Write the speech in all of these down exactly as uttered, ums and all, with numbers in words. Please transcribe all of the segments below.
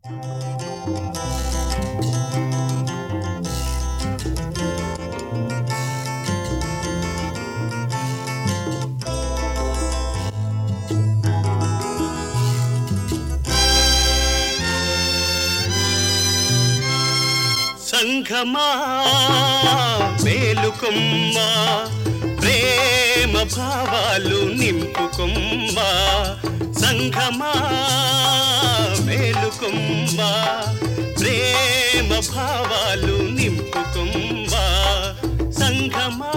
సంఘమా మేలుకొమ్మా, ప్రేమ భావాలు నింపుకొమ్మా. సంఘమా మేలుకొమ్మా, ప్రేమ భావాలు నింపుకొమ్మా. సంఘమా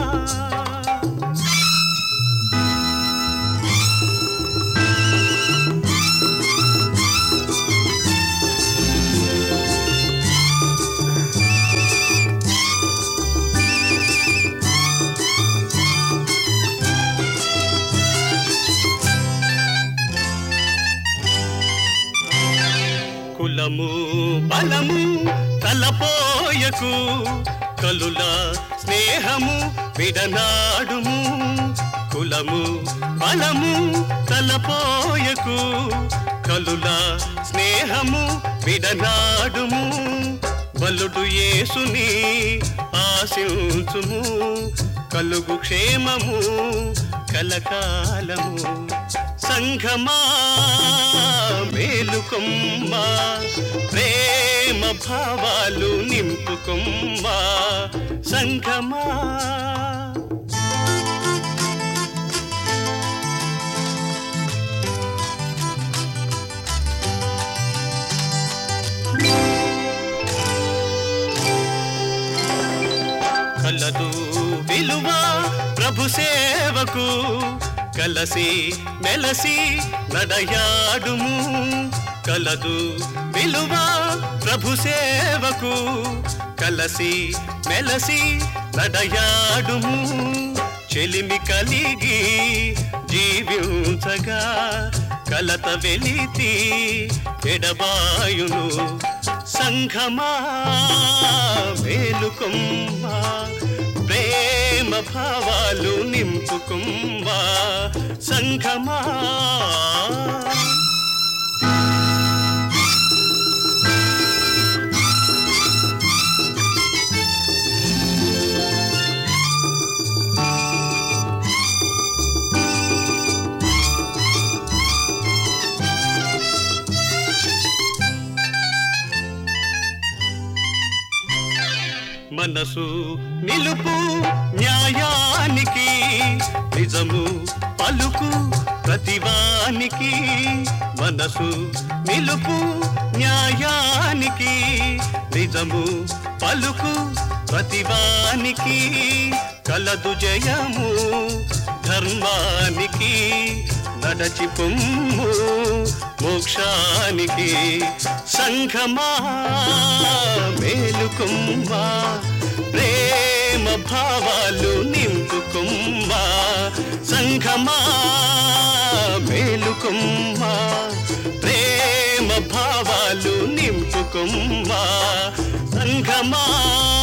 కులము బలము తలపోయకు, కలుల స్నేహము విడనాడుము. కులము బలము తలపోయకు, కలుల స్నేహము విడనాడుము. బలుడు యేసుని ఆశించుము, కలుగు క్షేమము కలకాలము. సంఘమా మేలుకొమ్మా, ప్రేమ భావాలు నింపుకొమ్మా. సంఘమా కలదు విలువ ప్రభు సేవకు, కలసి మెలసి నడయాడుము. కలదు విలువ ప్రభు సేవకు, కలసి మెలసి నడయాడుము. చెలిమి కలిగి జీవించగా, కలత వెలితి ఎడబాయును. సంఘమా మేలుకొమ్మా, ప్రేమ భావాలు నింపుకొమ్మా. సంఘమా మనసు నిలుపు న్యాయానికి, నిజము పలుకు ప్రతివానికి. మనసు నిలుపు న్యాయానికి, నిజము పలుకు ప్రతివానికి. కలదు జయము ధర్మానికి, నడచి పొమ్ము మోక్షానికి. సంఘమా మేలుకొమ్మా, ప్రేమ భావాలు నింపుకొమ్మా. సంఘమా మేలుకొమ్మా, ప్రేమ భావాలు నింపుకొమ్మా. సంఘమా